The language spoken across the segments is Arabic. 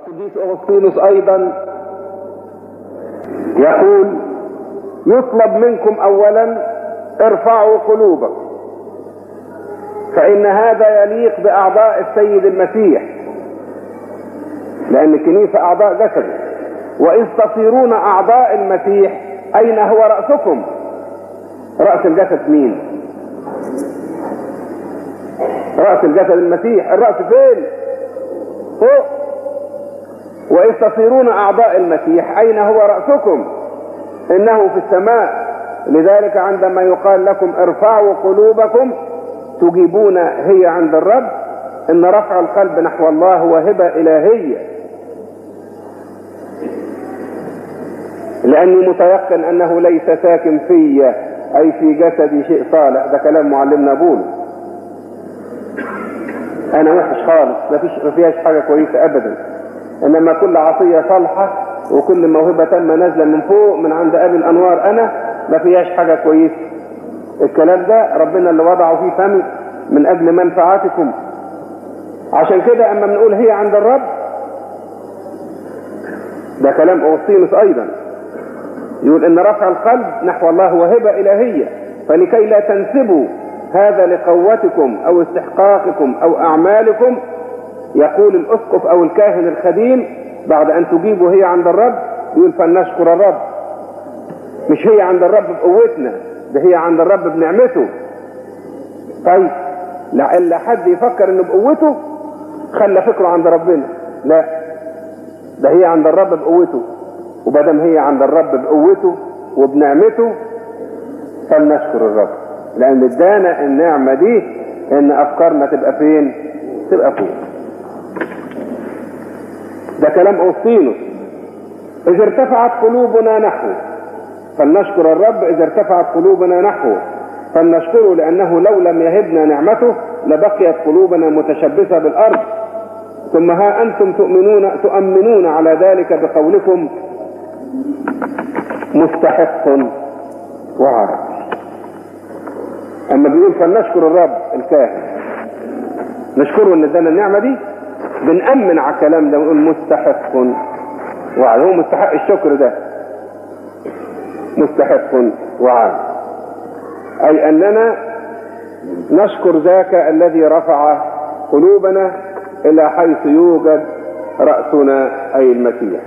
القديس أغسطينوس أيضا يقول: يطلب منكم أولا ارفعوا قلوبكم، فإن هذا يليق بأعضاء السيد المسيح، لأن الكنيسة أعضاء جسده، وإذ تصيرون أعضاء المسيح أين هو رأسكم؟ رأس الجسد مين؟ رأس الجسد المسيح. الرأس فين؟ فوق. وإذ تصيرون أعضاء المسيح أين هو رأسكم؟ إنه في السماء. لذلك عندما يقال لكم ارفعوا قلوبكم تجيبون هي عند الرب، إن رفع القلب نحو الله هو هبة إلهية، لأني متيقن أنه ليس ساكن في أي في جسدي شيء صالح. ده كلام معلمنا بولس. أنا وحش خالص، ما فيهاش حاجة كويسة أبدا، إنما كل عطية صالحة وكل موهبة تامة نازلة من فوق من عند أبي الأنوار أنا، ما فيهاش حاجة كويسة. الكلام ده ربنا اللي وضعه في فمي من أجل منفعتكم. عشان كده أما بنقول هي عند الرب، ده كلام أغسطينوس أيضا، يقول إن رفع القلب نحو الله هو هبة إلهية، فلكي لا تنسبوا هذا لقوتكم أو استحقاقكم أو أعمالكم، يقول الأسقف أو الكاهن الخديم بعد أن تجيبوا هي عند الرب، يقول فلنشكر الرب. مش هي عند الرب بقوتنا، ده هي عند الرب بنعمته. طيب لعل حد يفكر إنه بقوته خلى فكره عند ربنا، لا، ده هي عند الرب بقوته، وبدم هي عند الرب بقوته وبنعمته فلنشكر الرب، لأن ادانا النعمة دي إن أفكارنا تبقى فين؟ تبقى فوق. ده كلام أغسطينوس. إذا ارتفعت قلوبنا نحوه فلنشكر الرب، إذا ارتفعت قلوبنا نحوه فلنشكره، لأنه لو لم يهبنا نعمته لبقيت قلوبنا متشبثة بالأرض. ثم ها أنتم تؤمنون على ذلك بقولكم مستحق وعارف. أما بيقول فلنشكر الرب الكاهن، نشكره إن ادانا النعمة دي، بنأمن على الكلام ده ونقول مستحق وعارف. هو مستحق الشكر ده، مستحق وعارف، أي أننا نشكر ذاك الذي رفع قلوبنا إلى حيث يوجد رأسنا أي المسيح.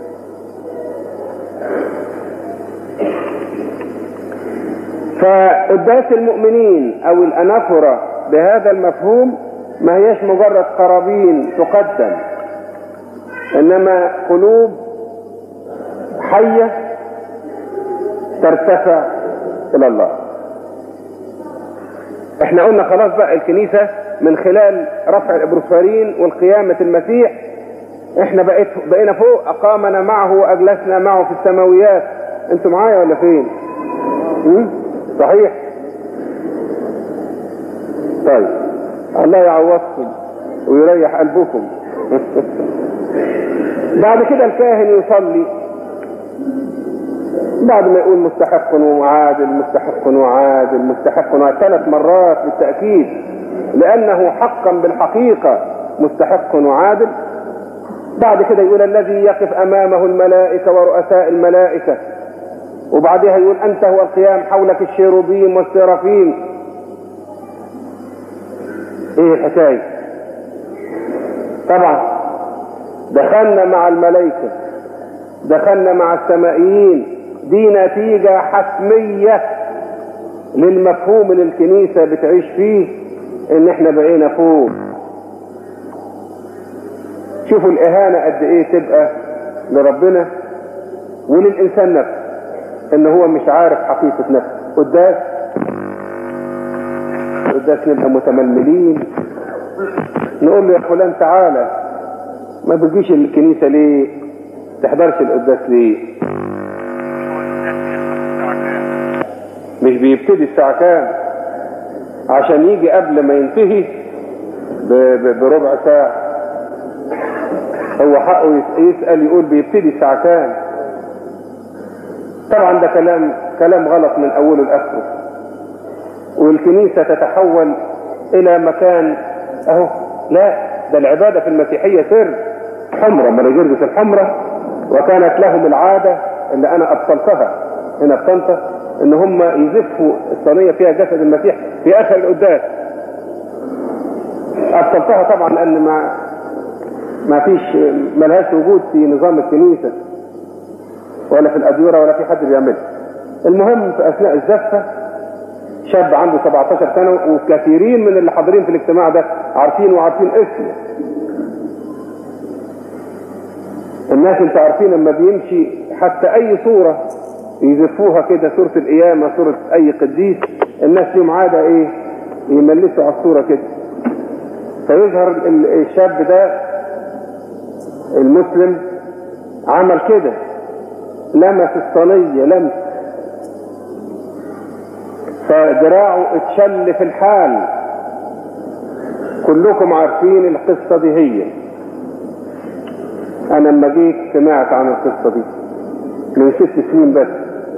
فقداس المؤمنين أو الأنافرة بهذا المفهوم ما هيش مجرد قرابين تقدم، إنما قلوب حية ترتفع إلى الله. احنا قلنا خلاص بقى الكنيسة من خلال رفع الإبروسفارين والقيامة المسيح احنا بقينا فوق، أقامنا معه وأجلسنا معه في السماويات. انتوا معايا ولا فين؟ صحيح؟ طيب الله يعوضكم ويريح قلبكم. بعد كده الكاهن يصلي بعد ما يقول مستحق وعادل مستحق وعادل مستحق وعادل 3 مرات بالتأكيد، لأنه حقا بالحقيقة مستحق وعادل. بعد كده يقول الذي يقف أمامه الملائكة ورؤساء الملائكة، وبعدها يقول أنت هو القيام حولك الشيروبيم والسرافيم. ايه الحكاية؟ طبعا دخلنا مع الملائكة، دخلنا مع السمائيين، دي نتيجة حتمية للمفهوم اللي الكنيسة بتعيش فيه، ان احنا بقينا فوق. شوفوا الإهانة قد ايه تبقى لربنا وللإنسان نفسه، ان هو مش عارف حقيقة نفسه. قداس نبقى متململين، نقول له يا فلان تعالى، ما بتجيش الكنيسة ليه؟ تحضرش القداس ليه؟ مش بيبتدي الساعة كام عشان يجي قبل ما ينتهي بربع ساعة؟ هو حقه يسأل يقول بيبتدي الساعة كام؟ طبعا ده كلام غلط من أوله لآخره. والكنيسة تتحول إلى مكان أهو، لا، ده العبادة في المسيحية سر، حمرة، مراجرجس الحمرة. وكانت لهم العادة اللي أنا أبطلتها هنا في طنطا، إن هم يزفوا الصينية فيها جسد المسيح في آخر القداس. أبطلتها طبعا لأن ملهاش وجود في نظام الكنيسة ولا في الأديرة ولا في حد بيعملها. المهم في أثناء الزفة شاب عنده 17 سنة، وكثيرين من اللي حاضرين في الاجتماع ده عارفين اسمه. الناس انت عارفين لما بيمشي حتى اي صورة يزفوها كده، صورة القيامة، صورة اي قديس، الناس لهم عادة ايه؟ يملسوا على الصورة كده. فيظهر الشاب ده المسلم عمل كده، لمس الصينية لمس، فدراعه اتشل في الحال. كلكم عارفين القصة دي. هي انا لما جيت سمعت عن القصة دي من 6 سنين بس،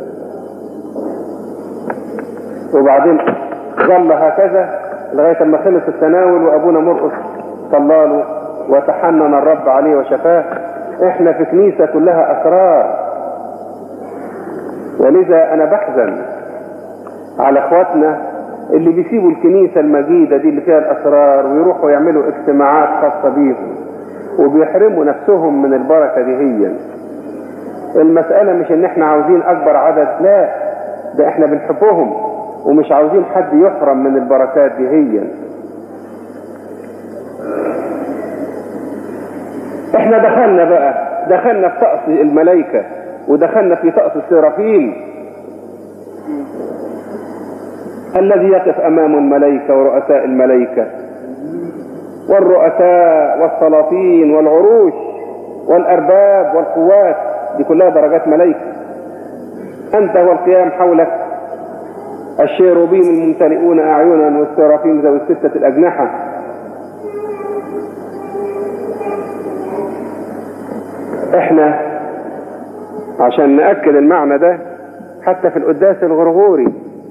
وبعدين ظل هكذا لغاية ما خلص التناول وابونا مرقس صلاله وتحنن الرب عليه وشفاه. احنا في كنيسة كلها اسرار، ولذا انا بحزن على اخواتنا اللي بيسيبوا الكنيسة المجيدة دي اللي فيها الاسرار ويروحوا يعملوا اجتماعات خاصة بيهم وبيحرموا نفسهم من البركة دي. هي المسألة مش ان احنا عاوزين اكبر عدد، لا، ده احنا بنحبهم ومش عاوزين حد يحرم من البركات دي. هي احنا دخلنا في طقس الملائكة، ودخلنا في طقس السرافيل الذي يقف امام الملائكة ورؤساء الملائكة والرؤساء والسلاطين والعروش والارباب والقوات، دي كلها درجات ملائكة. انت والقيام حولك الشيروبيم الممتلئون اعينا والسرافيم ذوي 6 الأجنحة. احنا عشان نأكد المعنى ده حتى في القداس الغرغوري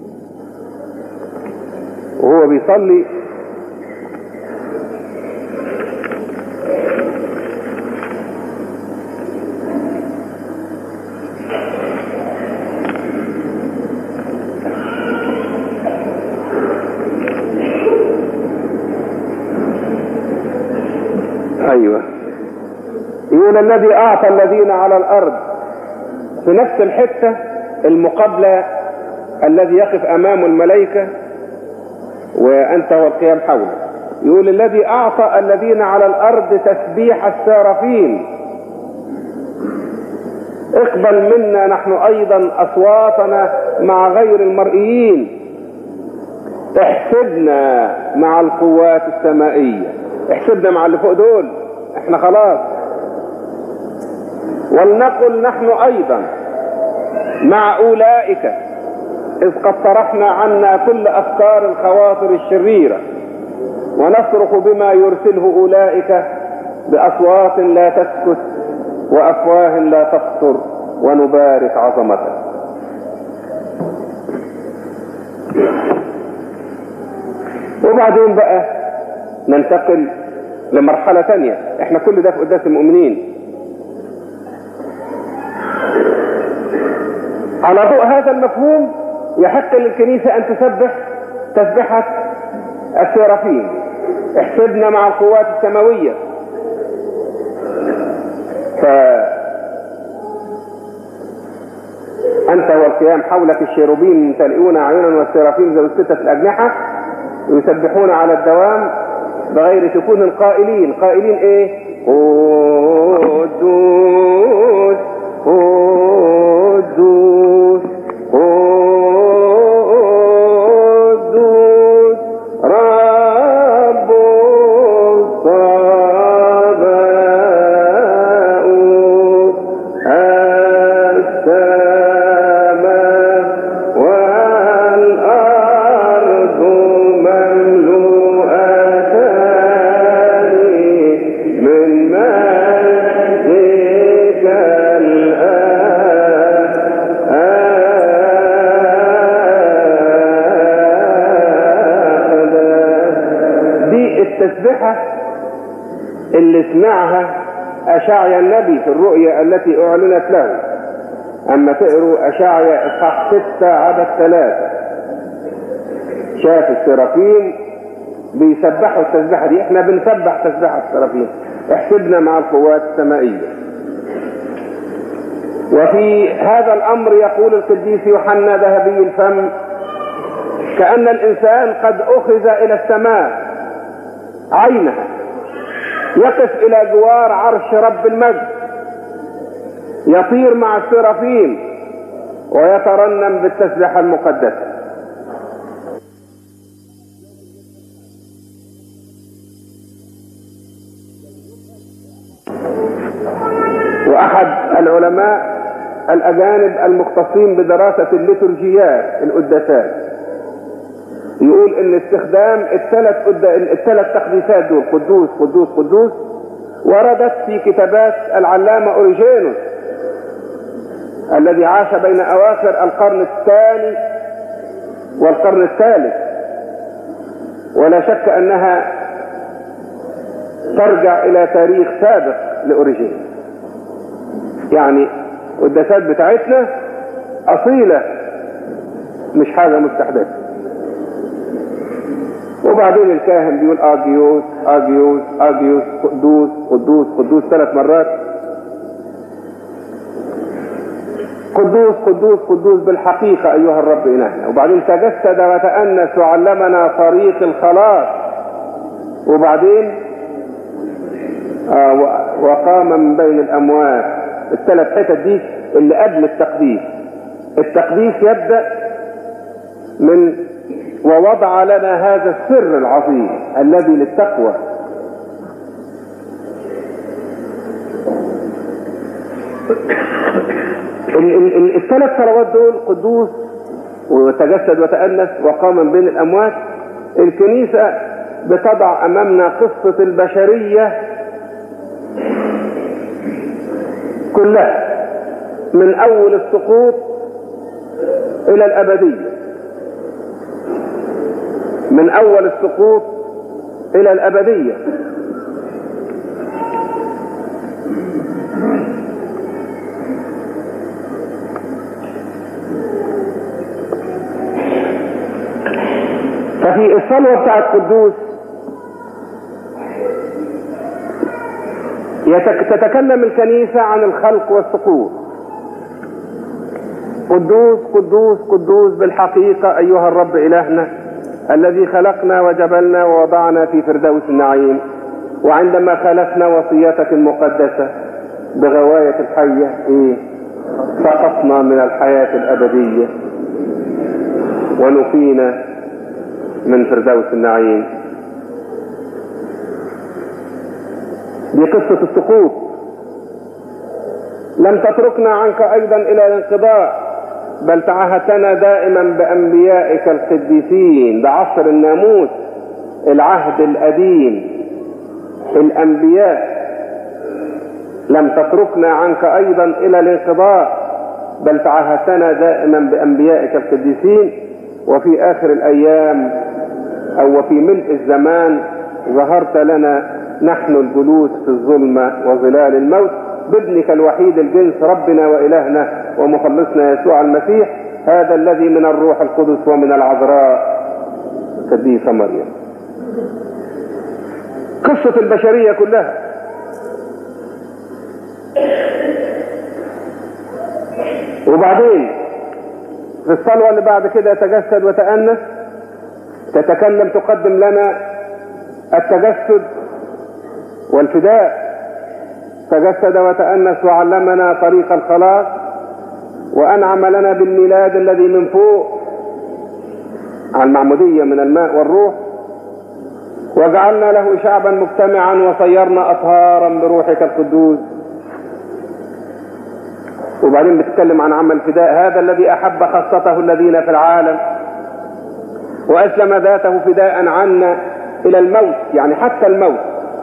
وهو بيصلي ايوه يقول الذي اعطى الذين على الارض، في نفس الحتة المقابلة الذي يقف امام الملائكة وانت والقيام حوله، يقول الذي اعطى الذين على الارض تسبيح السرافين. اقبل منا نحن ايضا اصواتنا مع غير المرئيين، احسبنا مع القوات السمائية، احسبنا مع اللي فوق دول، احنا خلاص. ولنقل نحن ايضا مع اولئك اذ قد طرحنا عنا كل افكار الخواطر الشريرة، ونصرخ بما يرسله اولئك باصوات لا تسكت وافواه لا تفطر، ونبارك عظمته. وبعدين بقى ننتقل لمرحلة تانية. احنا كل ده في قداس المؤمنين. على ضوء هذا المفهوم يحق للكنيسة ان تسبح تسبحة السرافين، احسبنا مع القوات السماوية. أنت والقيام حولك الشيروبين ممتلئون أعينا والسرافين ذوي 6 الأجنحة يسبحون على الدوام بغير سكون قائلين إيه؟ قدوس قدوس قدوس رب الصباؤوت السماء والأرض مملوءتان من مجدك التسبحة اللي سمعها أشعيا النبي في الرؤيا التي أعلنت له. أما تقروا أشعيا إصحاح 6 عدد 3 شاف السرافيم بيسبحوا التسبيحة دي. احنا بنسبح تسبيحة السرافيم، احسبنا مع القوات السمائية. وفي هذا الأمر يقول القديس يوحنا ذهبي الفم: كأن الإنسان قد أخذ إلى السماء عينها، يقف إلى جوار عرش رب المجد، يطير مع السرافيم ويترنم بالتسبيحة المقدسة. وأحد العلماء الأجانب المختصين بدراسة الليتورجيات القداسات يقول إن استخدام الثلاث تقديسات دول قدوس قدوس قدوس وردت في كتابات العلامة أوريجينوس الذي عاش بين أواخر القرن الثاني والقرن الثالث، ولا شك أنها ترجع إلى تاريخ سابق لأوريجينوس. يعني القداسات بتاعتنا أصيلة مش حاجة مستحدثة. وبعدين الكاهن بيقول آجيوس آجيوس آجيوس قدوس قدوس قدوس 3 مرات. قدوس قدوس قدوس بالحقيقة أيها الرب إلهنا. وبعدين تجسد وتأنس وعلمنا طريق الخلاص. وبعدين وقام من بين الأموات. ال3 حتت دي اللي قبل التقديس. التقديس يبدأ من ووضع لنا هذا السر العظيم الذي للتقوى. ال3 صلوات دول قدوس وتجسد وتأنس وقام من بين الأموات. الكنيسة بتضع أمامنا قصة البشرية كلها من أول السقوط إلى الأبدية، من أول السقوط إلى الأبدية. ففي الصلوة بتاعت قدوس تتكلم الكنيسة عن الخلق والسقوط. قدوس قدوس قدوس بالحقيقة أيها الرب إلهنا الذي خلقنا وجبلنا ووضعنا في فردوس النعيم. وعندما خلفنا وصيتك المقدسة بغواية الحية سقطنا من الحياة الأبدية ونفينا من فردوس النعيم. دي قصة السقوط. لم تتركنا عنك أيضا إلى الانقضاء، بل تعهدتنا دائما بأنبيائك القديسين. ده عصر الناموس، العهد القديم، الأنبياء. لم تتركنا عنك أيضا إلى الانقضاء، بل تعهدتنا دائما بأنبيائك القديسين. وفي آخر الأيام أو في ملء الزمان ظهرت لنا نحن الجلوس في الظلمة وظلال الموت بابنك الوحيد الجنس ربنا وإلهنا ومخلصنا يسوع المسيح، هذا الذي من الروح القدس ومن العذراء القديسة مريم. قصة البشرية كلها. وبعدين في الصلوة اللي بعد كده تجسد وتأنس تتكلم، تقدم لنا التجسد والفداء. تجسد وتأنس وعلمنا طريق الخلاص وأنعم لنا بالميلاد الذي من فوق عن معمودية من الماء والروح، وجعلنا له شعبا مجتمعا وصيرنا أطهارا بروحك القدوس. وبعدين بتتكلم عن عمل الفداء، هذا الذي أحب خاصته الذين في العالم وأسلم ذاته فداء عنا إلى الموت، يعني حتى الموت،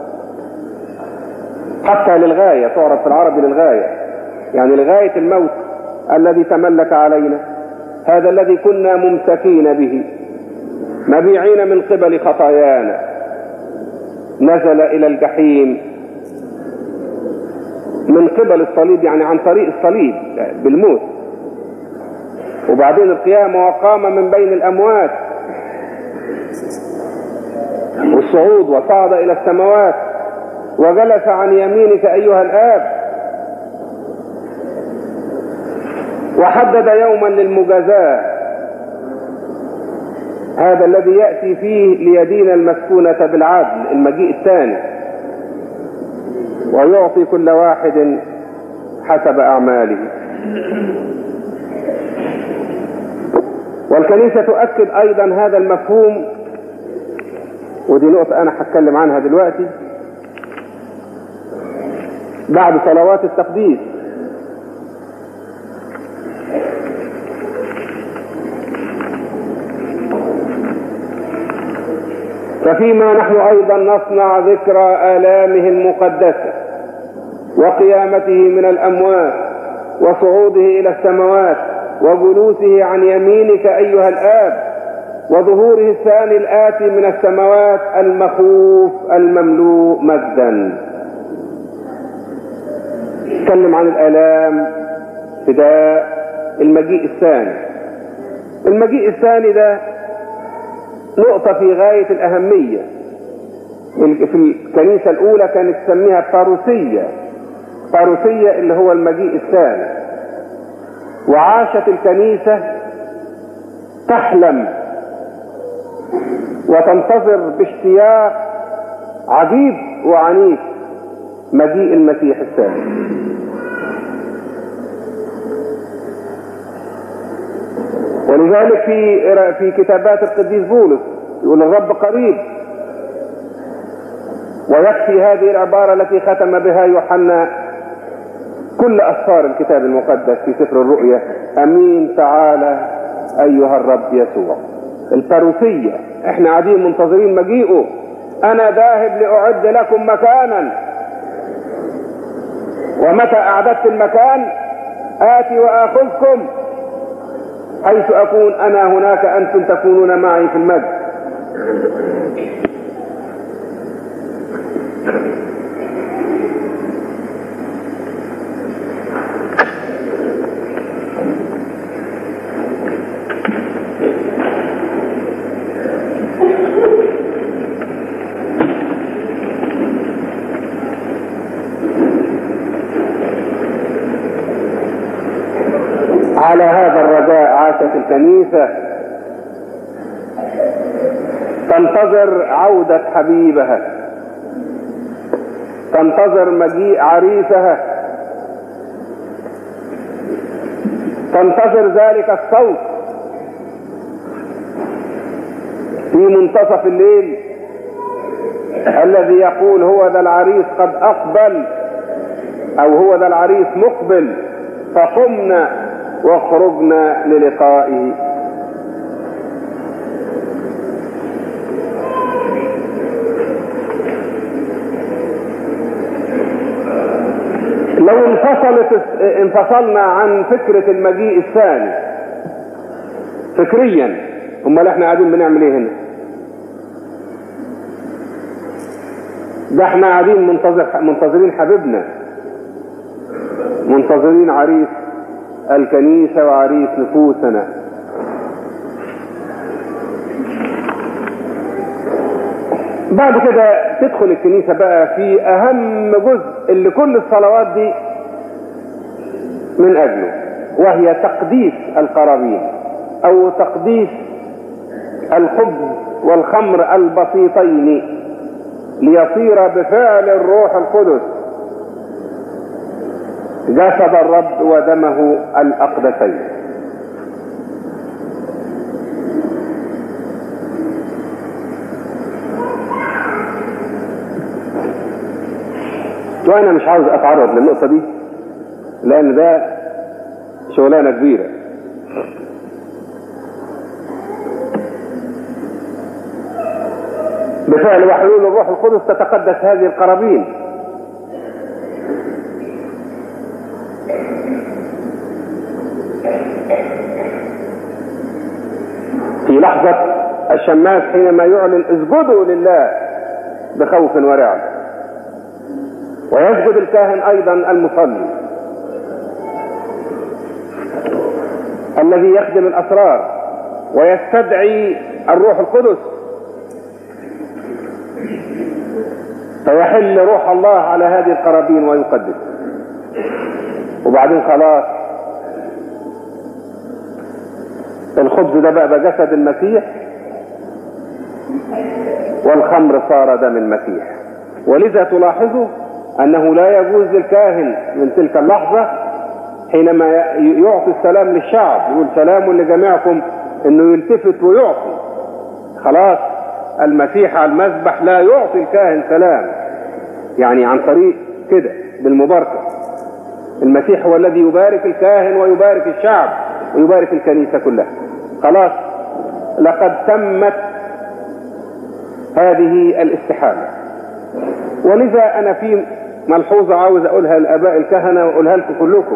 حتى للغاية، تعرف في العربي للغاية، يعني لغاية الموت الذي تملك علينا. هذا الذي كنا ممسكين به مبيعين من قبل خطايانا نزل إلى الجحيم من قبل الصليب، يعني عن طريق الصليب بالموت، وبعدين القيامة وقام من بين الأموات، والصعود وصعد إلى السماوات وجلس عن يمينك أيها الآب، وحدد يوما للمجازاة، هذا الذي يأتي فيه ليدين المسكونة بالعدل، المجيء الثاني، ويعطي كل واحد حسب أعماله. والكنيسة تؤكد أيضا هذا المفهوم، ودي نقطة أنا هتكلم عنها دلوقتي بعد صلوات التقديس. ففيما نحن أيضا نصنع ذكرى آلامه المقدسة وقيامته من الأموات وصعوده إلى السماوات وجلوسه عن يمينك أيها الآب وظهوره الثاني الآتي من السماوات المخوف المملوء مجدا. تكلم عن الآلام، فداء، المجيء الثاني. المجيء الثاني ده نقطة في غاية الأهمية. في الكنيسة الأولى كانت تسميها باروسية، باروسية اللي هو المجيء الثاني. وعاشت الكنيسة تحلم وتنتظر باشتياق عجيب وعنيف مجيء المسيح الثاني. ولذلك في كتابات القديس بولس يقول الرب قريب، ويكفي هذه العبارة التي ختم بها يوحنا كل أسفار الكتاب المقدس في سفر الرؤيا: أمين تعالى أيها الرب يسوع. الباروسية، احنا قاعدين منتظرين مجيئه. أنا ذاهب لأعد لكم مكانا، ومتى أعددت المكان آتي وآخذكم حيث أكون أنا هناك أنتم تكونون معي في المجد. على هذا الرجاء عاشت الكنيسة تنتظر عودة حبيبها، تنتظر مجيء عريسها، تنتظر ذلك الصوت في منتصف الليل الذي يقول هو ذا العريس قد أقبل، أو هو ذا العريس مقبل، فقمنا وخرجنا للقائه. لو انفصلنا عن فكرة المجيء الثاني فكريا، امال احنا قاعدين بنعمل ايه هنا؟ ده احنا قاعدين منتظرين حبيبنا، منتظرين عريس الكنيسة وعريس نفوسنا. بعد كده تدخل الكنيسة بقى في أهم جزء اللي كل الصلوات دي من أجله، وهي تقديس القرابين أو تقديس الخبز والخمر البسيطين ليصير بفعل الروح القدس جسد الرب ودمه الأقدسين. وأنا مش عاوز أتعرض للنقطة دي لأن ده شغلانة كبيرة. بفعل وحلول الروح القدس تتقدس هذه القرابين. في لحظة الشماس حينما يعلن اسجدوا لله بخوف ورعب، ويسجد الكاهن أيضا المصلي الذي يخدم الأسرار ويستدعي الروح القدس، فيحل روح الله على هذه القرابين ويقدس. وبعدين خلاص الخبز ده بقى جسد المسيح، والخمر صار دم المسيح. ولذا تلاحظوا أنه لا يجوز للكاهن من تلك اللحظة حينما يعطي السلام للشعب يقول سلام لجميعكم انه يلتفت ويعطي. خلاص المسيح على المذبح لا يعطي الكاهن سلام، يعني عن طريق كده بالمباركة. المسيح هو الذي يبارك الكاهن ويبارك الشعب ويبارك الكنيسة كلها. خلاص لقد تمت هذه الاستحالة. ولذا أنا في ملحوظة عاوز أقولها لآباء الكهنة وأقولها لكم كلكم: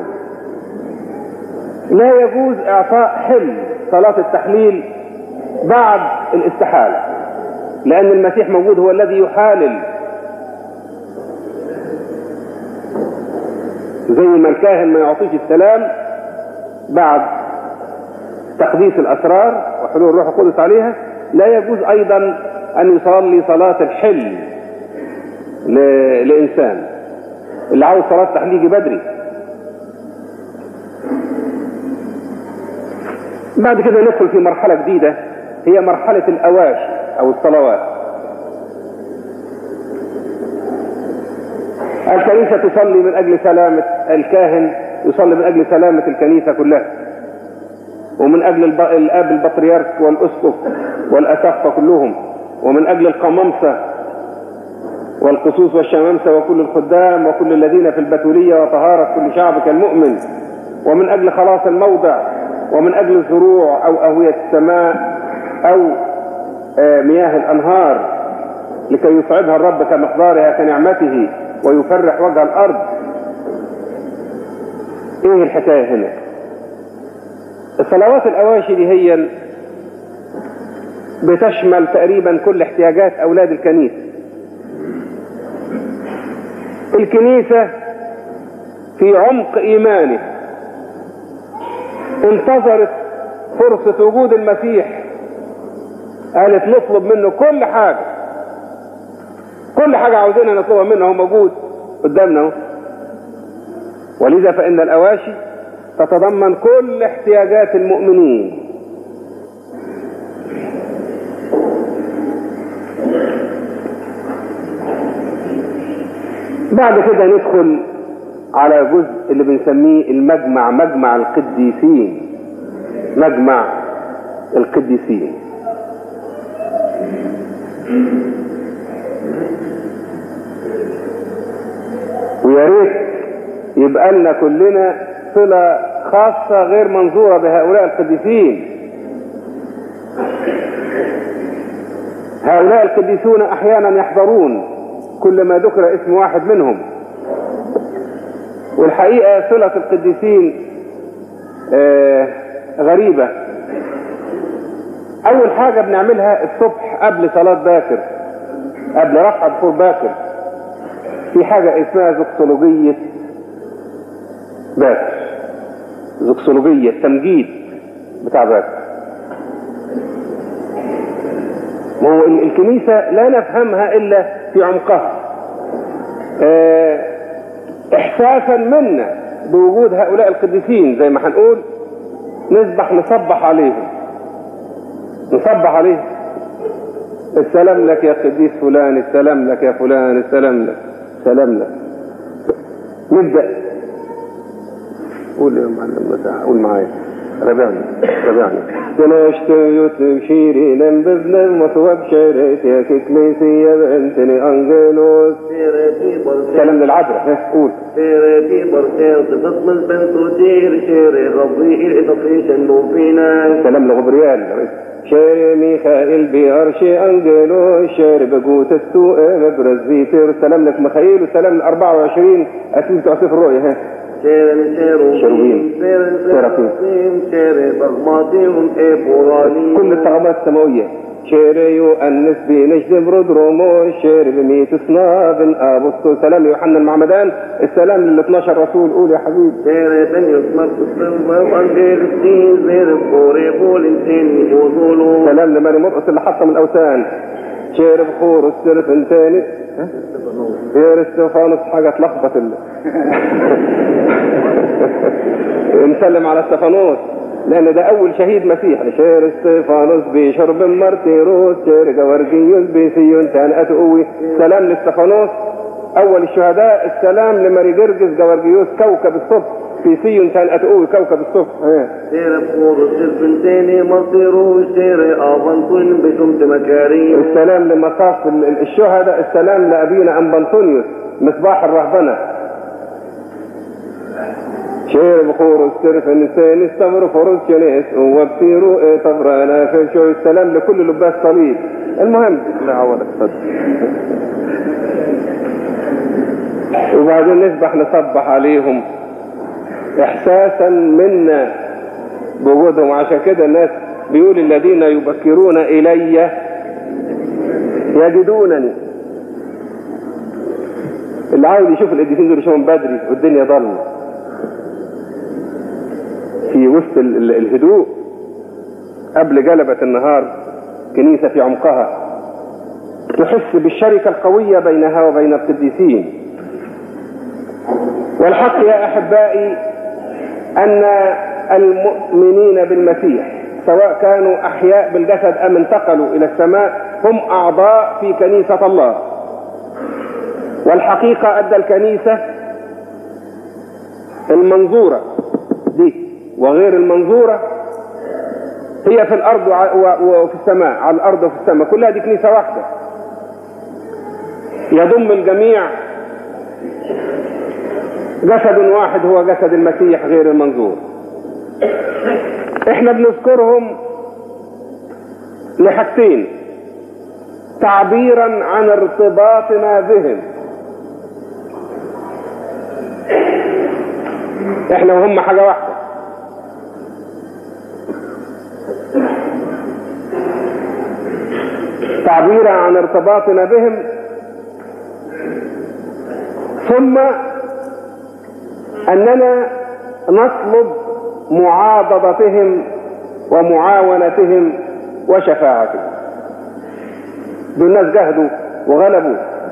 لا يجوز إعطاء حل صلاة التحليل بعد الاستحالة، لأن المسيح موجود هو الذي يحالل. زي ما الكاهن ما يعطيش السلام بعد تقديس الأسرار وحلول الروح القدس عليها، لا يجوز أيضا أن يصلي صلاة الحل لإنسان. اللي عاوز صلاة تحليل يجي بدري. بعد كده ندخل في مرحلة جديدة، هي مرحلة الأواشي أو الصلوات. الكنيسة تصلي من أجل سلامة الكاهن، يصلي من أجل سلامة الكنيسة كلها، ومن أجل الآب البطريرك والأسقف والأساقفة كلهم، ومن أجل القمامسة والقصوص والشمامسة وكل الخدام وكل الذين في البتولية وطهارة كل شعبك المؤمن، ومن أجل خلاص الموضع، ومن أجل الزروع أو أهوية السماء أو مياه الأنهار لكي يصعدها الرب كمقدارها كنعمته ويفرح وجه الأرض. إيه الحكاية هنا؟ الصلوات الأواشي دي هي بتشمل تقريبا كل احتياجات أولاد الكنيسة. الكنيسة في عمق إيمانه انتظرت فرصة وجود المسيح، قالت نطلب منه كل حاجة، كل حاجة عاوزينها نطلبها منه، هو موجود قدامنا. ولذا فإن الأواشي تتضمن كل احتياجات المؤمنين. بعد كده ندخل على جزء اللي بنسميه المجمع، مجمع القديسين، مجمع القديسين. ويا ريت يبقى لنا كلنا صلة خاصة غير منظورة بهؤلاء القديسين. هؤلاء القديسون أحيانا يحضرون كل ما ذكر اسم واحد منهم، والحقيقة صلة القديسين غريبة. أول حاجة بنعملها الصبح قبل صلاة باكر، قبل رفع بخور باكر، في حاجة اسمها زوكسولوجية باكر، زوكسولوجية التمجيد بتاع باكر. وهو الكنيسة لا نفهمها إلا في عمقها، إحساسا منا بوجود هؤلاء القديسين. زي ما هنقول نصبح عليهم، نصبح عليهم: السلام لك يا قديس فلان، السلام لك يا فلان، السلام لك، السلام لك. نبدأ قول يا معلم، قول معايا: ربعني تناشت يتمشيري نمبذنا مصوب شريت يا كتليسي يا بنتني أنجلوس. سلام للعذراء، قول: سيرتي برسير تطمز بنت دير شيري غبريل إتطفيش النوفينا. سلام لغبريال شيري ميخائيل بأرشي أنجلوس شيري بقوت السوء مبرز فيتر. سلام لك ميخائيل. وسلام ل24 أسيس تعصيف الرؤية. شيروبيم، سيرافيم، كل الطغمات السماوية، شير يؤنس بنجد برودرومو شير بميت صناب أبو سلام يوحنا المعمدان. السلام لل 12 رسول. قول يا حبيبي. شير بني اسمك الصبا وانجير السين زير بوري بول انتين وصولو. سلام لماري مرقس اللي حطم الأوثان. شير بخور السلف تاني. شير استفانوس حاجة تلخبط نسلم على استفانوس لأن ده أول شهيد مسيحي. شير استفانوس بشرب مرتيروس شير جوارجيوس بسيون تانقات قوي. سلام لاستفانوس أول الشهداء. السلام لماري جرجس جوارجيوس كوكب الصبح في سيون تانقات قوي كوكب الصبح. شير بخور السلف تاني مرتيروس شير أبنطون بشمت مكاري. السلام لمصاف الشهداء. السلام لأبينا أنبنطونيوس مصباح الرهبنة. شير بخور السرف النسان استمر فرز شنيس وابتيروا طفرانا في شوي. السلام لكل لباس صليب. المهم لا عوضك صدق. وبعدين نسبح نصبح عليهم احساسا منا بوجودهم. عشان كده الناس بيقول الذين يبكرون الي يجدونني. اللي عاوز يشوف القديسين دول يشوفهم بدري والدنيا ضلمه في وسط الهدوء قبل جلبة النهار. كنيسة في عمقها تحس بالشركة القوية بينها وبين القديسين. والحق يا أحبائي أن المؤمنين بالمسيح سواء كانوا أحياء بالجسد أم انتقلوا إلى السماء هم أعضاء في كنيسة الله. والحقيقة أدى الكنيسة المنظورة دي وغير المنظورة هي في الأرض وفي السماء. على الأرض وفي السماء كلها دي كنيسة واحدة يضم الجميع. جسد واحد هو جسد المسيح غير المنظور. احنا بنذكرهم لحاجتين: تعبيرا عن ارتباطنا بهم. احنا وهم حاجة واحدة. تعبيرا عن ارتباطنا بهم، ثم أننا نطلب معاضدتهم ومعاونتهم وشفاعتهم. دول ناس جهدوا وغلبوا.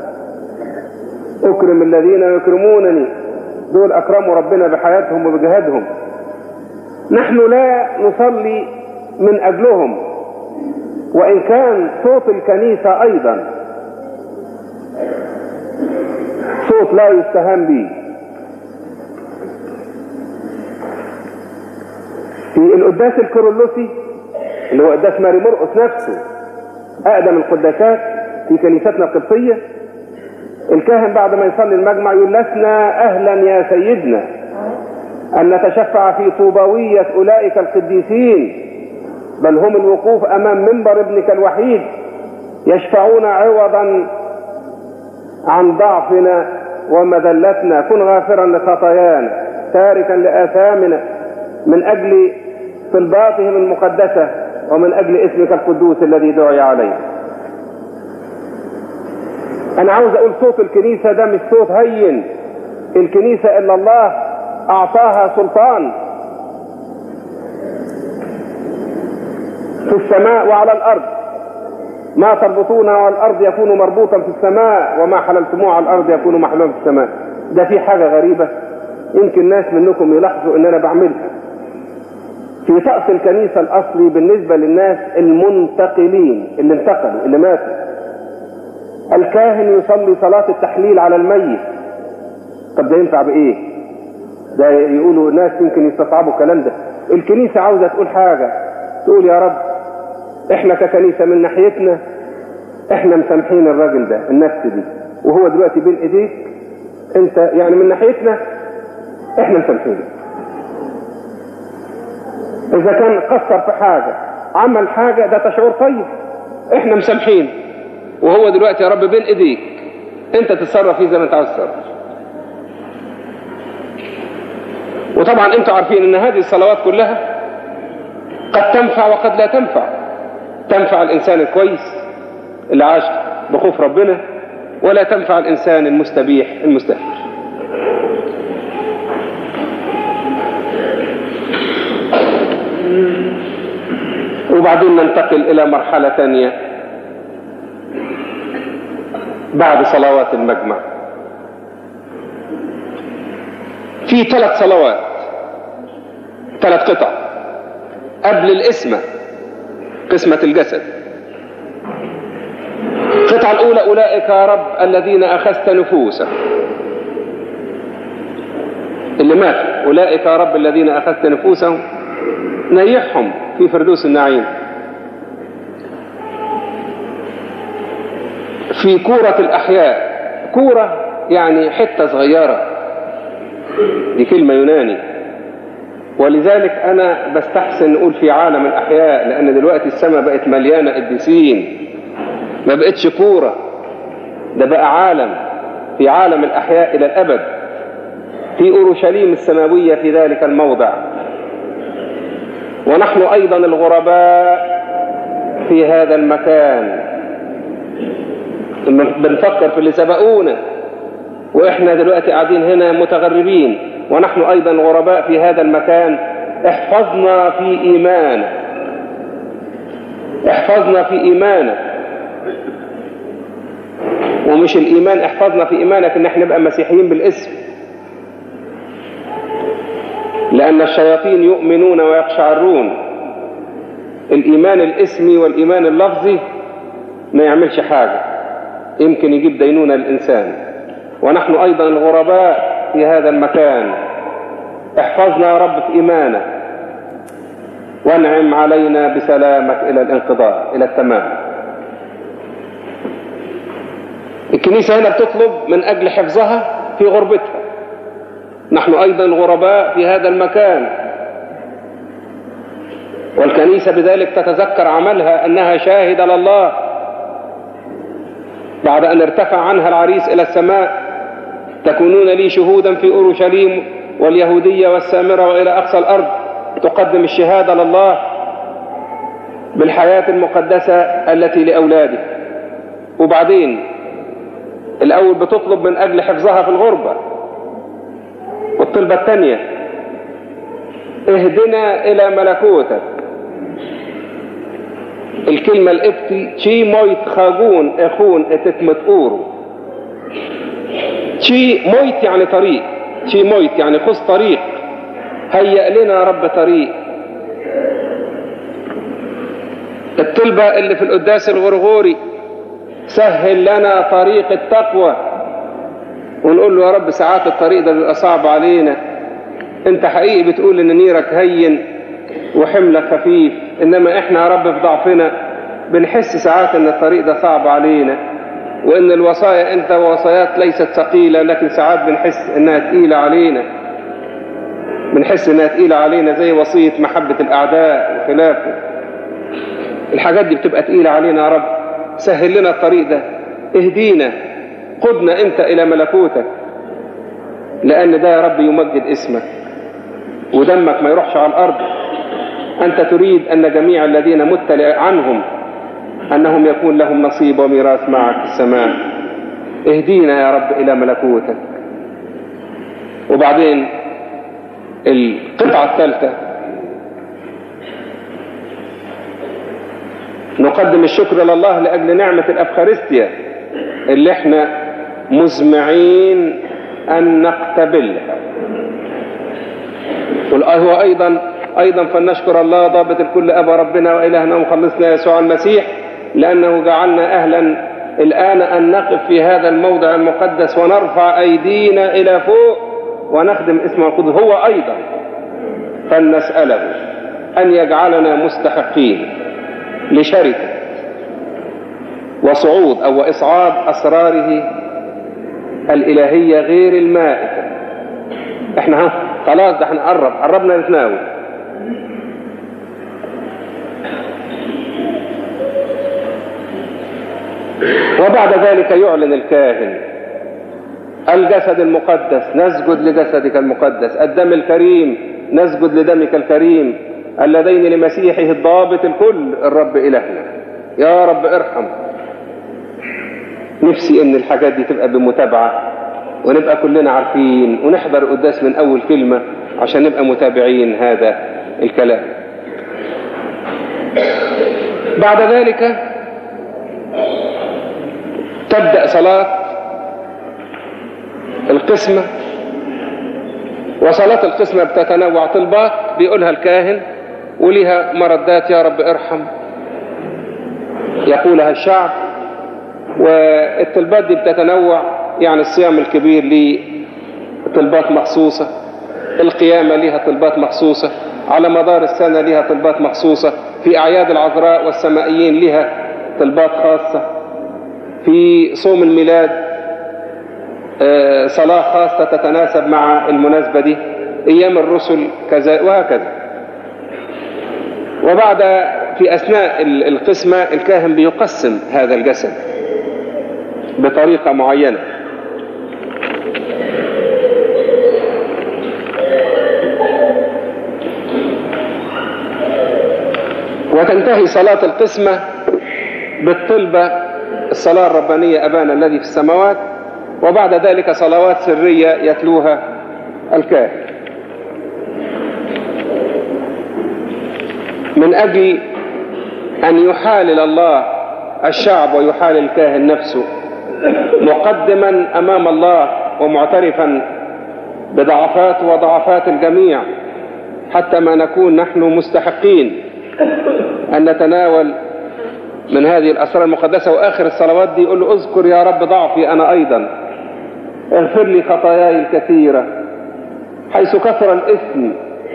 أكرم الذين يكرمونني. دول أكرموا ربنا بحياتهم وبجهادهم. نحن لا نصلي من أجلهم، وإن كان صوت الكنيسة أيضا صوت لا يستهان به. في القداس الكورولوسي اللي هو قداس ماري مرقس نفسه أقدم القداسات في كنيستنا القبطية، الكاهن بعد ما يصلي المجمع يقول: لسنا أهلا يا سيدنا أن نتشفع في طوباوية أولئك القديسين، بل هم الوقوف أمام منبر ابنك الوحيد يشفعون عوضا عن ضعفنا ومذلتنا. كن غافرا لخطايانا تاركا لآثامنا من أجل طلباتهم المقدسة ومن أجل اسمك القدوس الذي دعي عليه. أنا عاوز أقول صوت الكنيسة ده مش صوت هين. الكنيسة إلا الله أعطاها سلطان في السماء وعلى الأرض. ما تربطونه على الأرض يكون مربوطا في السماء، وما حللتموه على الأرض يكون محلولا في السماء. ده في حاجة غريبة يمكن ناس منكم يلاحظوا ان انا بعملها. في طقس الكنيسة الاصلي بالنسبة للناس المنتقلين اللي انتقلوا اللي ماتوا، الكاهن يصلي صلاة التحليل على الميت. طب ده ينفع بايه؟ ده يقولوا ناس يمكن يستصعبوا الكلام ده. الكنيسة عاوزة تقول حاجة، تقول: يا رب احنا ككنيسة من ناحيتنا احنا مسامحين الراجل ده النفس دي، وهو دلوقتي بين ايديك انت، يعني من ناحيتنا احنا مسامحين. اذا كان قصر في حاجة عمل حاجة ده تشعور طيب، احنا مسامحين، وهو دلوقتي يا رب بين ايديك انت تتصرف فيه زي ما انت عاوز تتصرف. وطبعا انتوا عارفين ان هذه الصلوات كلها قد تنفع وقد لا تنفع. تنفع الإنسان الكويس اللي عاش بخوف ربنا، ولا تنفع الإنسان المستبيح المستهتر. وبعدين ننتقل إلى مرحلة ثانية بعد صلوات المجمع. في 3 صلوات، 3 قطع قبل القسمة، قسمة الجسد. القطعة الأولى: أولئك يا رب الذين أخذت نفوسهم، اللي ماتوا، أولئك يا رب الذين أخذت نفوسهم نيحهم في فردوس النعيم. في كورة الأحياء، كورة يعني حتة صغيرة، دي كلمة يوناني، ولذلك أنا بستحسن نقول في عالم الأحياء، لأن دلوقتي السماء بقت مليانة قديسين، ما بقتش كورة، ده بقى عالم، في عالم الأحياء إلى الأبد، في أورشليم السماوية في ذلك الموضع. ونحن أيضا الغرباء في هذا المكان، بنفكر في اللي سبقونا، وإحنا دلوقتي قاعدين هنا متغربين، ونحن أيضا غرباء في هذا المكان. احفظنا في إيمانك، احفظنا في إيمانك، ومش الإيمان احفظنا في إيمانك إن احنا نبقى مسيحيين بالاسم، لأن الشياطين يؤمنون ويقشعرون. الإيمان الاسمي والإيمان اللفظي ما يعملش حاجة، يمكن يجيب دينونة للإنسان. ونحن أيضا الغرباء في هذا المكان، احفظنا يا رب في إيمانك، وانعم علينا بسلامك إلى الانقضاء، إلى التمام. الكنيسة هنا بتطلب من أجل حفظها في غربتها. نحن أيضا غرباء في هذا المكان، والكنيسة بذلك تتذكر عملها أنها شاهدة لله بعد أن ارتفع عنها العريس إلى السماء: تكونون لي شهودا في أورشليم واليهودية والسامرة وإلى أقصى الأرض. تقدم الشهادة لله بالحياة المقدسة التي لأولاده. وبعدين الأول بتطلب من أجل حفظها في الغربة، والطلبة الثانية: اهدنا إلى ملكوتك. الكلمة الإبتي تشي مويت خاجون إخون اتتمت أورو. تشي مويت يعني طريق، تشي مويت يعني خذ طريق، هيأ لنا يا رب طريق. الطلبة اللي في القداس الغرغوري: سهل لنا طريق التقوى. ونقول له: يا رب ساعات الطريق ده بيبقى صعب علينا، انت حقيقي بتقول ان نيرك هين وحملك خفيف، انما احنا يا رب في ضعفنا بنحس ساعات ان الطريق ده صعب علينا، وان الوصايا انت وصايات ليست ثقيلة، لكن ساعات بنحس انها تقيلة علينا، بنحس انها تقيلة علينا زي وصية محبة الاعداء وخلافه. الحاجات دي بتبقى تقيلة علينا يا رب، سهل لنا الطريق ده، اهدينا، قدنا انت الى ملكوتك، لان ده يا رب يمجد اسمك ودمك ما يروحش على الارض. انت تريد ان جميع الذين مت عنهم انهم يكون لهم نصيب وميراث معك في السماء. اهدينا يا رب الى ملكوتك. وبعدين القطعة الثالثة: نقدم الشكر لله لأجل نعمة الأفخارستيا اللي احنا مزمعين أن نقتبلها. وهو أيضا فلنشكر الله ضابط الكل أبا ربنا وإلهنا ومخلصنا يسوع المسيح، لأنه جعلنا أهلا الآن أن نقف في هذا الموضع المقدس ونرفع أيدينا إلى فوق ونخدم اسمه القدس. هو أيضا فلنسأله أن يجعلنا مستحقين لشركة وصعود أو إصعاد أسراره الإلهية غير المائتة. احنا خلاص ده احنا قربنا نتناول. وبعد ذلك يعلن الكاهن: الجسد المقدس نسجد لجسدك المقدس، الدم الكريم نسجد لدمك الكريم، اللذين لمسيحه الضابط الكل الرب إلهنا. يا رب ارحم. نفسي ان الحاجات دي تبقى بمتابعة، ونبقى كلنا عارفين، ونحضر القداس من اول كلمة عشان نبقى متابعين هذا الكلام. بعد ذلك تبدأ صلاة القسمة، وصلاة القسمة بتتنوع طلبات بيقولها الكاهن، وليها مردات يا رب ارحم يقولها الشعب. والطلبات دي بتتنوع، يعني الصيام الكبير ليه طلبات مخصوصة، القيامة ليها طلبات مخصوصة، على مدار السنة ليها طلبات مخصوصة، في أعياد العذراء والسمائيين ليها طلبات خاصة، في صوم الميلاد صلاة خاصة تتناسب مع المناسبة دي، أيام الرسل كذا وهكذا. وبعد في أثناء القسمة الكاهن بيقسم هذا الجسد بطريقة معينة. وتنتهي صلاة القسمة بالطلبة الصلاة الربانية أبانا الذي في السماوات، وبعد ذلك صلوات سرية يتلوها الكاهن من أجل أن يحالل الله الشعب ويحالل الكاهن نفسه مقدما أمام الله ومعترفا بضعفات وضعفات الجميع، حتى ما نكون نحن مستحقين أن نتناول من هذه الأسرار المقدسة. وآخر الصلوات دي يقول له اذكر يا رب ضعفي أنا أيضا، اغفر لي خطاياي الكثيرة، حيث كثر الإثم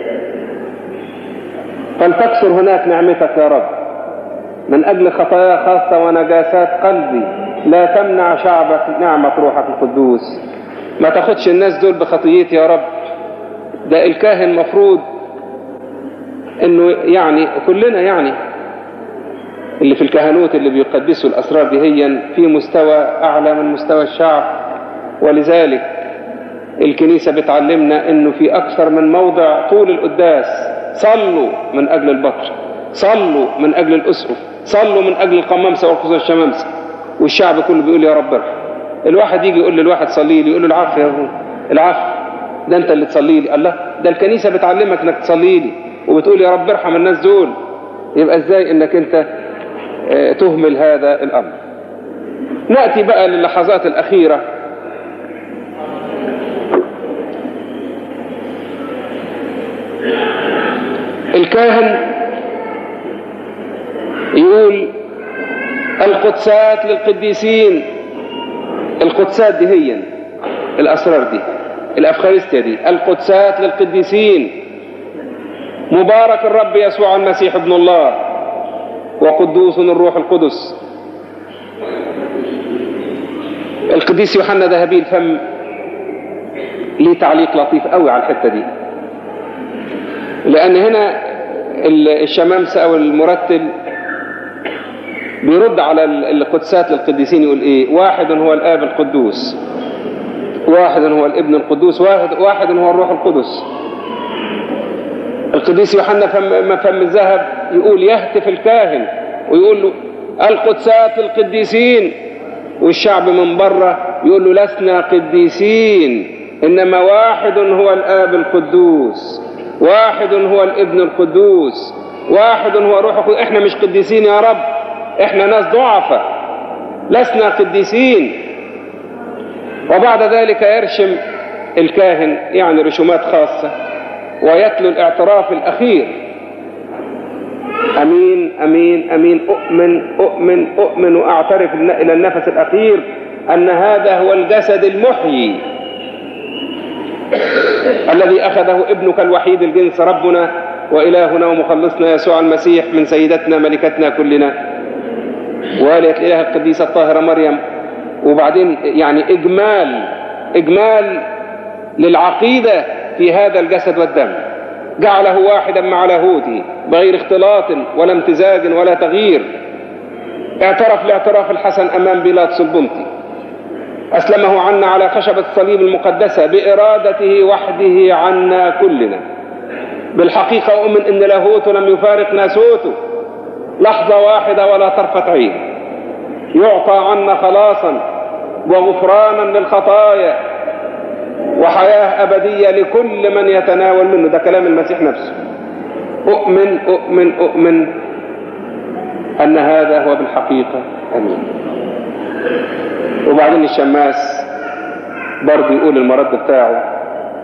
فلتكثر هناك نعمتك يا رب. من أجل خطايا خاصة ونجاسات قلبي لا تمنع شعبك نعمة روحك القدوس. ما تاخدش الناس دول بخطيتي يا رب. ده الكاهن مفروض انه يعني كلنا يعني اللي في الكهنوت اللي بيقدسوا الأسرار دي هي في مستوى أعلى من مستوى الشعب، ولذلك الكنيسة بتعلمنا انه في أكثر من موضع طول القداس صلوا من أجل البطر، صلوا من أجل الأسقف، صلوا من أجل القمامسة والقصة الشمامسة، والشعب كله بيقول يا رب ارحم. الواحد يجي يقول للواحد صلي لي، يقول له العفو يا ابو العفو، ده انت اللي تصلي لي. الله، ده الكنيسة بتعلمك انك تصلي لي وبتقول يا رب ارحم الناس دول، يبقى ازاي انك انت تهمل هذا الأمر؟ نأتي بقى للحظات الأخيرة. الكاهن يقول القدسات للقديسين. القدسات دي هي الأسرار دي، الأفخارستيا دي، القدسات للقديسين. مبارك الرب يسوع المسيح ابن الله وقدوس الروح القدس. القديس يوحنا ذهبي الفم ليه تعليق لطيف قوي على الحتة دي، لأن هنا الشمامسة أو المرتل بيرد على القدسات للقديسين، يقول إيه؟ واحد هو الآب القدوس، واحد هو الابن القدوس، واحد هو الروح القدس. القديس يوحنا فم الذهب يقول يهتف الكاهن ويقول له القدسات للقديسين، والشعب من بره يقول له لسنا قديسين، إنما واحد هو الآب القدوس، واحد هو الابن القدوس، واحد هو الروح القدس. احنا مش قديسين يا رب، احنا ناس ضعفة، لسنا قديسين. وبعد ذلك يرشم الكاهن يعني رشومات خاصة ويتلو الاعتراف الأخير: أمين أمين أمين، أؤمن أؤمن أؤمن وأعترف إلى النفس الأخير أن هذا هو الجسد المحيي الذي أخذه ابنك الوحيد الجنس ربنا وإلهنا ومخلصنا يسوع المسيح من سيدتنا ملكتنا كلنا والية الإله القديسة الطاهرة مريم. وبعدين يعني إجمال للعقيدة في هذا الجسد والدم، جعله واحدا مع لاهوته بغير اختلاط ولا امتزاج ولا تغيير. اعترف الاعتراف الحسن أمام بيلاطس البنطي، أسلمه عنا على خشبة الصليب المقدسة بإرادته وحده عنا كلنا. بالحقيقة أؤمن إن لاهوته لم يفارق ناسوته، لحظة واحدة ولا طرفة عين، يعطى عنا خلاصا وغفرانا للخطايا وحياة أبدية لكل من يتناول منه. ده كلام المسيح نفسه. أؤمن أن هذا هو بالحقيقة. أمين. وبعدين الشماس برضه يقول المرد بتاعه،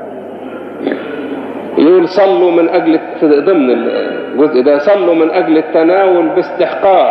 يقول صلوا من أجل، ضمن الجزء ده، صلوا من أجل التناول باستحقاق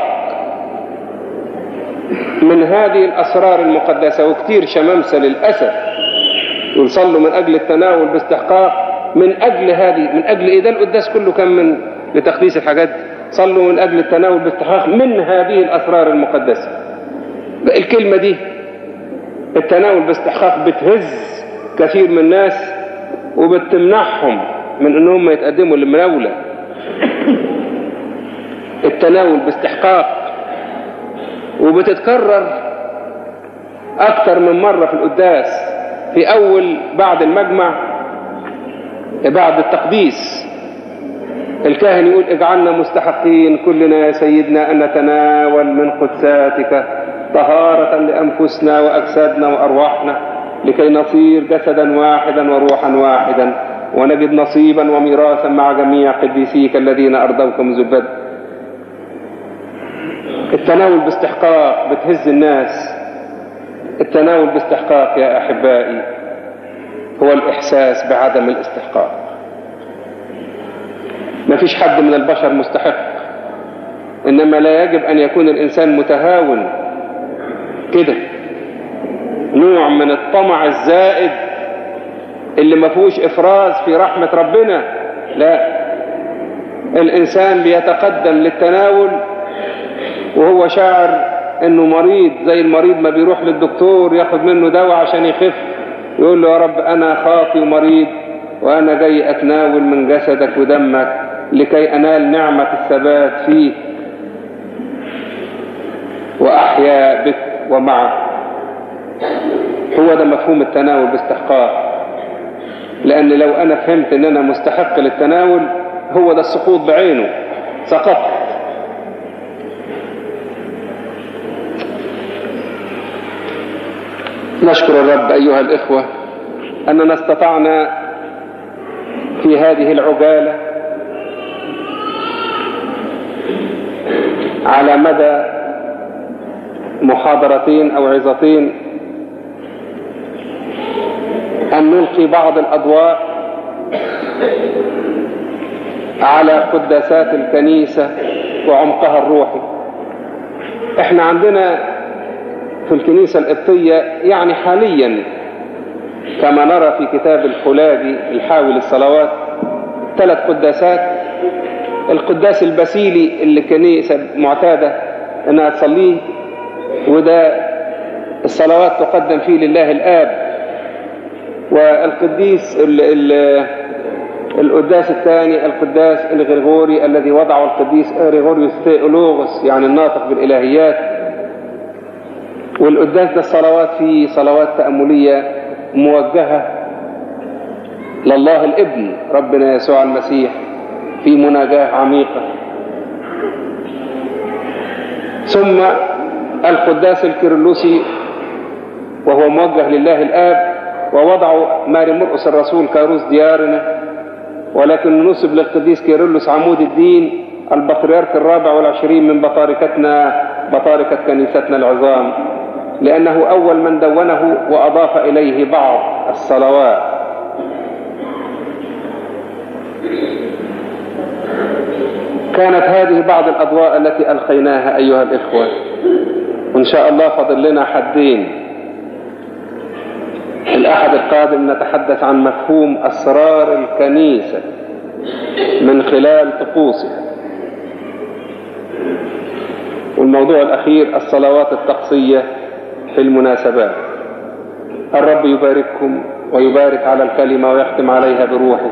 من هذه الأسرار المقدسة. وكتير شمامسة للأسف يقول صلوا من أجل التناول باستحقاق من أجل هذه، من أجل إيه؟ ده القداس كله كان من لتقديس الحاجات. صلوا من أجل التناول باستحقاق من هذه الأسرار المقدسة. الكلمة دي التناول باستحقاق بتهز كثير من الناس وبتمنعهم من انهم يتقدموا للمناولة. التناول باستحقاق وبتتكرر اكتر من مرة في القداس، في اول بعد المجمع بعد التقديس الكاهن يقول اجعلنا مستحقين كلنا يا سيدنا ان نتناول من قدساتك طهارة لأنفسنا وأجسادنا وأرواحنا لكي نصير جسدا واحدا وروحا واحدا ونجد نصيبا وميراثا مع جميع قديسيك الذين أرضوك منذ البدء. التناول باستحقاق بتهز الناس. التناول باستحقاق يا أحبائي هو الإحساس بعدم الاستحقاق. ما فيش حد من البشر مستحق، إنما لا يجب أن يكون الإنسان متهاون كده، نوع من الطمع الزائد اللي ما فيهوش افراز في رحمة ربنا. لا، الانسان بيتقدم للتناول وهو شاعر انه مريض، زي المريض ما بيروح للدكتور ياخد منه دواء عشان يخف، يقول له يا رب انا خاطي ومريض وانا جاي اتناول من جسدك ودمك لكي انال نعمة الثبات فيك واحيا بك ومعك. هو ده مفهوم التناول باستحقاق. لأن لو أنا فهمت أن أنا مستحق للتناول هو ده السقوط بعينه، سقطت. نشكر الرب أيها الإخوة أننا استطعنا في هذه العجالة على مدى محاضرتين أو عظتين أن نلقي بعض الأضواء على قداسات الكنيسة وعمقها الروحي. احنا عندنا في الكنيسة القبطية يعني حاليا كما نرى في كتاب الخلاجي الحاوي للصلوات 3 قداسات. القداس الباسيلي اللي الكنيسة معتادة انها تصليه، وده الصلوات تقدم فيه لله الآب. والقديس القداس الثاني القداس الغريغوري الذي وضعه القديس غريغوريوس ثيولوغوس، يعني الناطق بالإلهيات. والقداس ده الصلوات فيه صلوات تأملية موجهة لله الابن ربنا يسوع المسيح في مناجاة عميقة. ثم القداس الكيرلسي وهو موجه لله الآب، ووضعوا ماري مرقس الرسول كاروس ديارنا، ولكن نسب للقديس كيرلس عمود الدين البطريرك 24 من بطاركتنا، بطاركة كنيستنا العظام، لأنه أول من دونه وأضاف إليه بعض الصلوات. كانت هذه بعض الأضواء التي ألقيناها أيها الإخوة. وإن شاء الله فضل لنا حدين. الأحد القادم نتحدث عن مفهوم أسرار الكنيسة من خلال طقوسها. والموضوع الأخير الصلوات الطقسية في المناسبات. الرب يبارككم ويبارك على الكلمة ويختم عليها بروحه،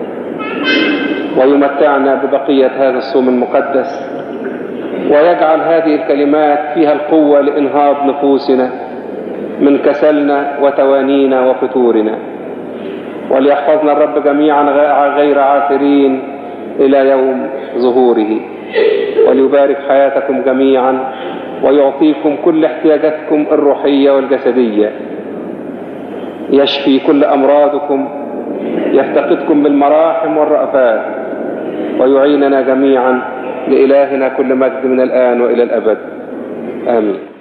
ويمتعنا ببقية هذا الصوم المقدس، ويجعل هذه الكلمات فيها القوة لإنهاض نفوسنا من كسلنا وتوانينا وفتورنا. وليحفظنا الرب جميعا غير عاثرين إلى يوم ظهوره. وليبارك حياتكم جميعا ويعطيكم كل احتياجاتكم الروحية والجسدية، يشفي كل أمراضكم، يفتقدكم بالمراحم والرأفات، ويعيننا جميعا. لإلهنا كل مجد من الآن وإلى الأبد، آمين.